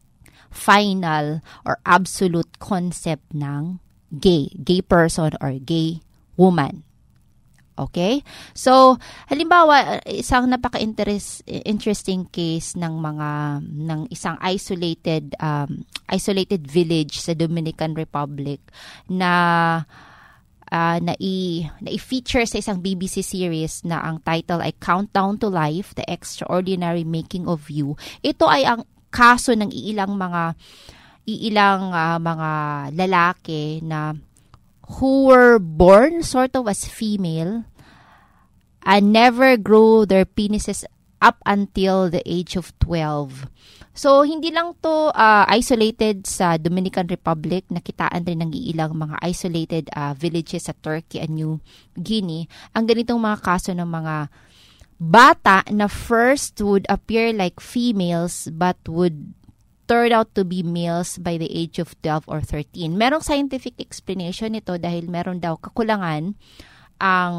final or absolute concept ng gay, gay person or gay woman. Okay? So, halimbawa, isang napaka-interesting case ng mga ng isang isolated um, isolated village sa Dominican Republic na uh, na i na i-feature sa isang B B C series na ang title ay Countdown to Life: The Extraordinary Making of You. Ito ay ang kaso ng iilang mga iilang uh, mga lalaki na who were born sort of as female and never grew their penises up until the age of twelve. So, hindi lang to uh, isolated sa Dominican Republic. Nakitaan rin ng ilang mga isolated uh, villages sa Turkey and New Guinea. Ang ganitong mga kaso ng mga bata na first would appear like females but would turn out to be males by the age of twelve or thirteen. Merong scientific explanation nito dahil meron daw kakulangan ang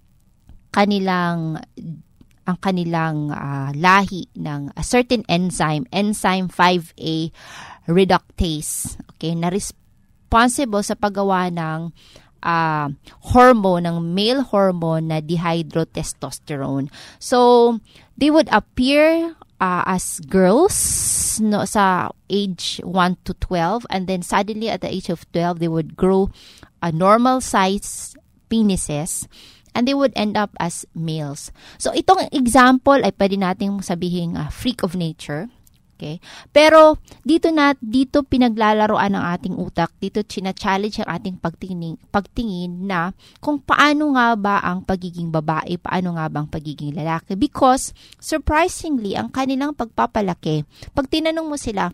kanilang ang kanilang uh, lahi ng a certain enzyme, enzyme five A reductase, okay, na responsible sa paggawa ng uh, hormone, ng male hormone na dihydrotestosterone. So, they would appear uh, as girls no, sa age one to twelve, and then suddenly at the age of twelve, they would grow a normal size penises, and they would end up as males. So, itong example ay pwede nating sabihin uh, freak of nature. Okay? Pero, dito na, dito pinaglalaroan ng ating utak, dito china-challenge ang ating pagtingin, pagtingin na kung paano nga ba ang pagiging babae, paano nga ba ang pagiging lalaki. Because, surprisingly, ang kanilang pagpapalaki, pag tinanong mo sila,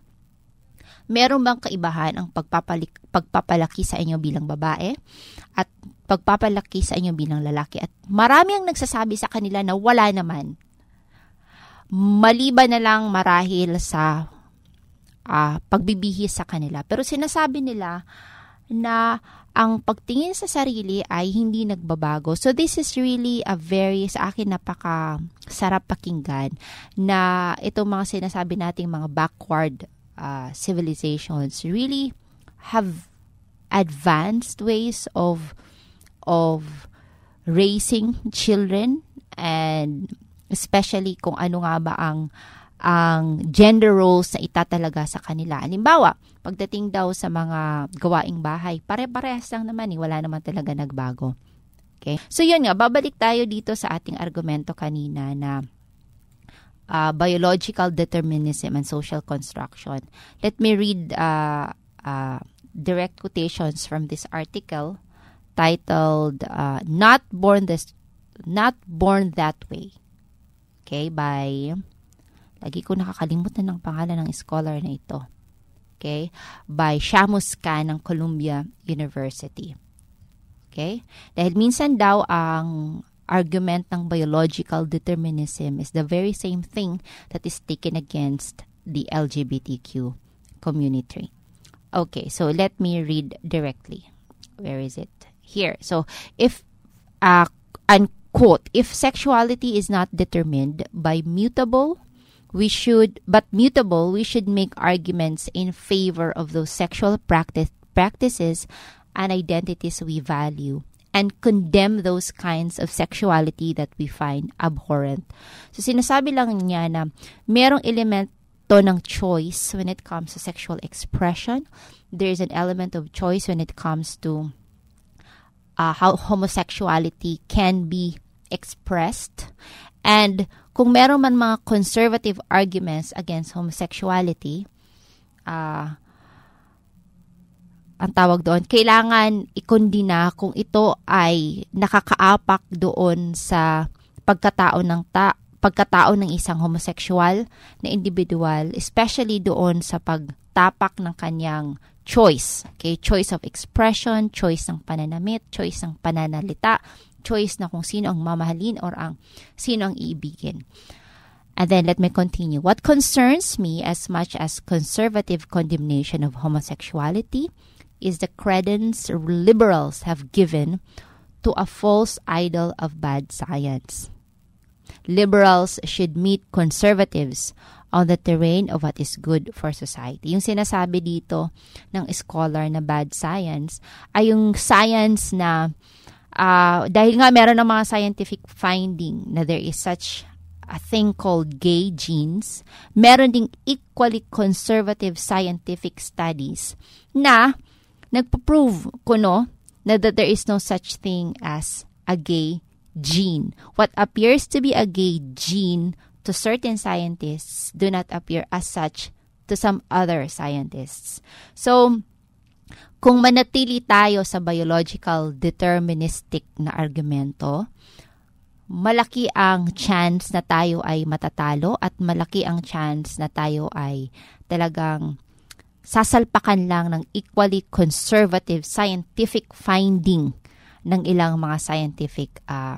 meron bang kaibahan ang pagpapalik, pagpapalaki sa inyo bilang babae at pagpapalaki sa inyo bilang lalaki? At marami ang nagsasabi sa kanila na wala naman. Maliban na lang marahil sa uh, pagbibihis sa kanila. Pero sinasabi nila na ang pagtingin sa sarili ay hindi nagbabago. So this is really a very, sa akin, napaka sarap pakinggan na itong mga sinasabi nating mga backward Uh, civilizations really have advanced ways of of raising children, and especially kung ano nga ba ang ang gender roles na itatalaga sa kanila. Halimbawa, pagdating daw sa mga gawaing bahay, pare-parehas lang naman, eh, wala naman talaga nagbago. Okay? So yun nga, babalik tayo dito sa ating argumento kanina na Uh, biological determinism and social construction. Let me read uh, uh, direct quotations from this article titled uh, "Not Born This, Not Born That Way." Okay, by lagi ko nakakalimutan ng pangalan ng scholar na ito. Okay, by Shamus Khan ng Columbia University. Okay, dahil minsan daw ang argument ng biological determinism is the very same thing that is taken against the L G B T Q community. Okay, so let me read directly. Where is it? Here. So, if, uh, unquote, if sexuality is not determined by mutable, we should, but mutable, we should make arguments in favor of those sexual practice, practices and identities we value, and condemn those kinds of sexuality that we find abhorrent. So, sinasabi lang niya na merong elemento ng choice when it comes to sexual expression. There's an element of choice when it comes to uh, how homosexuality can be expressed. And kung meron man mga conservative arguments against homosexuality, uh, ang tawag doon, kailangan ikondina kung ito ay nakakaapak doon sa pagkatao ng ta pagkatao ng isang homosexual na individual, especially doon sa pagtapak ng kanyang choice. Okay, choice of expression, choice ng pananamit, choice ng pananalita, choice na kung sino ang mamahalin or ang sino ang iibigin. And then let me continue. What concerns me as much as conservative condemnation of homosexuality is the credence liberals have given to a false idol of bad science. Liberals should meet conservatives on the terrain of what is good for society. Yung sinasabi dito ng scholar na bad science ay yung science na uh, dahil nga meron ng mga scientific finding na there is such a thing called gay genes, meron ding equally conservative scientific studies na nagpo-prove kuno na that there is no such thing as a gay gene. What appears to be a gay gene to certain scientists do not appear as such to some other scientists. So, kung manatili tayo sa biological deterministic na argumento, malaki ang chance na tayo ay matatalo at malaki ang chance na tayo ay talagang sasalpakan lang ng equally conservative scientific finding ng ilang mga scientific uh,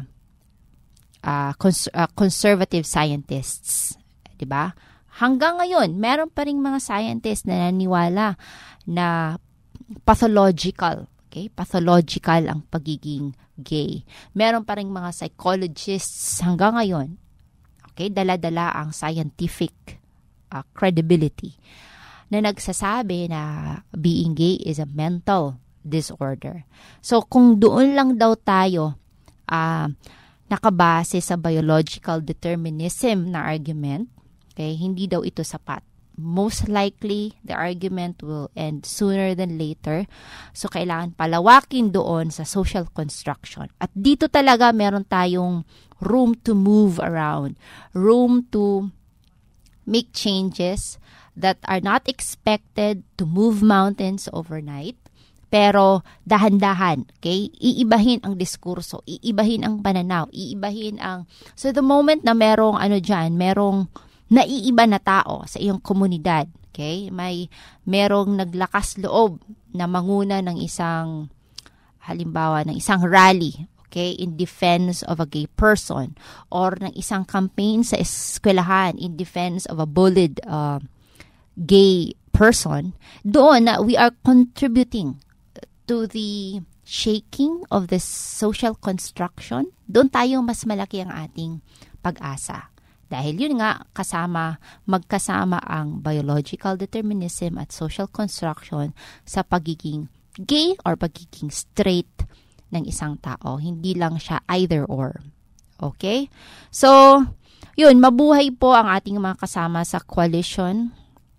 uh, cons- uh, conservative scientists. Diba? Hanggang ngayon, meron pa rin mga scientists na naniwala na pathological. Okay? Pathological ang pagiging gay. Meron pa rin mga psychologists hanggang ngayon. Okay? Dala-dala ang scientific uh, credibility na nagsasabi na being gay is a mental disorder. So, kung doon lang daw tayo uh, nakabase sa biological determinism na argument, okay, hindi daw ito sapat. Most likely, the argument will end sooner than later. So, kailangan palawakin doon sa social construction. At dito talaga meron tayong room to move around, room to make changes that are not expected to move mountains overnight, pero dahan-dahan, okay? Iibahin ang diskurso, iibahin ang pananaw, iibahin ang... So, the moment na merong, ano dyan, merong naiiba na tao sa iyong komunidad, okay? May merong naglakas loob na manguna ng isang, halimbawa, ng isang rally, okay, in defense of a gay person, or ng isang campaign sa eskwelahan in defense of a bullied uh, gay person, doon na we are contributing to the shaking of the social construction. Doon tayo mas malaki ang ating pag-asa. Dahil yun nga, kasama, magkasama ang biological determinism at social construction sa pagiging gay or pagiging straight ng isang tao. Hindi lang siya either or. Okay? So, yun, mabuhay po ang ating mga kasama sa Coalition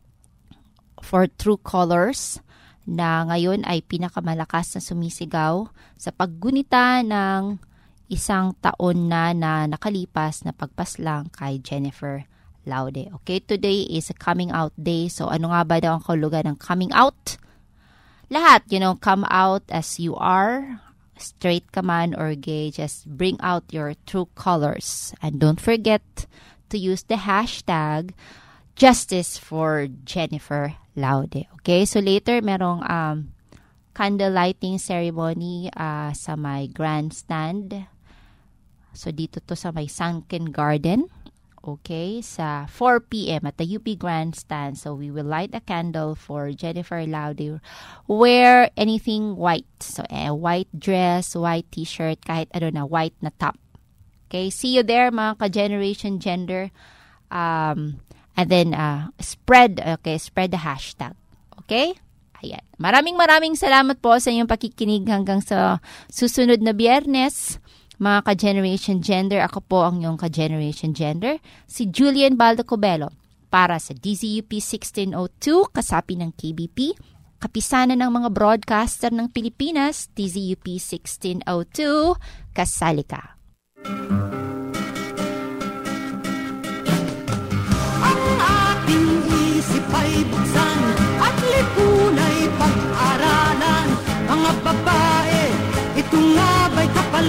for True Colors na ngayon ay pinakamalakas na sumisigaw sa paggunita ng isang taon na na nakalipas na pagpaslang kay Jennifer Laude. Okay, today is a coming out day. So ano nga ba daw ang kahulugan ng coming out? Lahat, you know, come out as you are, straight ka man or gay, just bring out your true colors. And don't forget to use the hashtag Justice for Jennifer Laude. Okay, so later merong um, candle lighting ceremony uh, sa may grandstand. So dito to sa may Sunken Garden. Okay, sa four p.m. at the U P grandstand. So we will light a candle for Jennifer Laude. Wear anything white. So a eh, white dress, white t-shirt, kahit ano na, white na top. Okay, see you there mga ka-Generation Gender. Um... And then, uh, spread, okay, spread the hashtag. Okay? Ayan. Maraming maraming salamat po sa inyong pakikinig hanggang sa susunod na Biyernes. Mga ka-Generation Gender, ako po ang inyong ka-Generation Gender, si Julian Baldacobelo, para sa D Z U P sixteen oh two, kasapi ng K B P, kapisanan ng mga broadcaster ng Pilipinas, D Z U P sixteen oh two, kasali ka. Isip ay buksan at lipunay pag-aralan. Mga babae, ito nga ba'y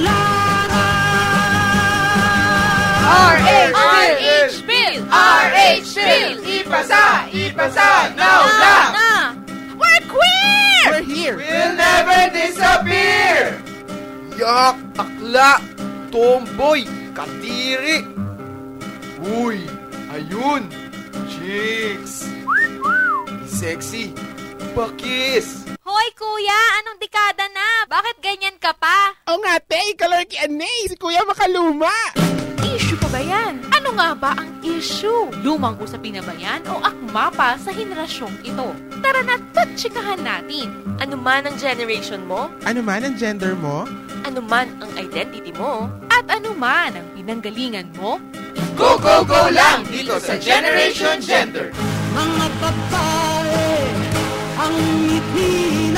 kapalaran? R H Bill! R H Bill! Ipasa! Ipasa! Now na! We're queer! We're here! We'll never disappear! Yak! Akla! Tomboy! Kadiri! Uy! Ayun! Chicks! Sexy! Bakis! Hoy, Hoy, kuya! Anong dekada na? Bakit ganyan ka pa? O nga, te, ikaw Anay, si Kuya Makaluma. Issue pa ba yan? Ano nga ba ang issue? Lumang usapin na ba yan o akma pa sa henerasyong ito? Tara na, tatsikahan natin. Ano man ang generation mo? Ano man ang gender mo? Ano man ang identity mo? At ano man ang pinanggalingan mo? Go, go, go lang dito sa Generation Gender! Mga babae ang ngiti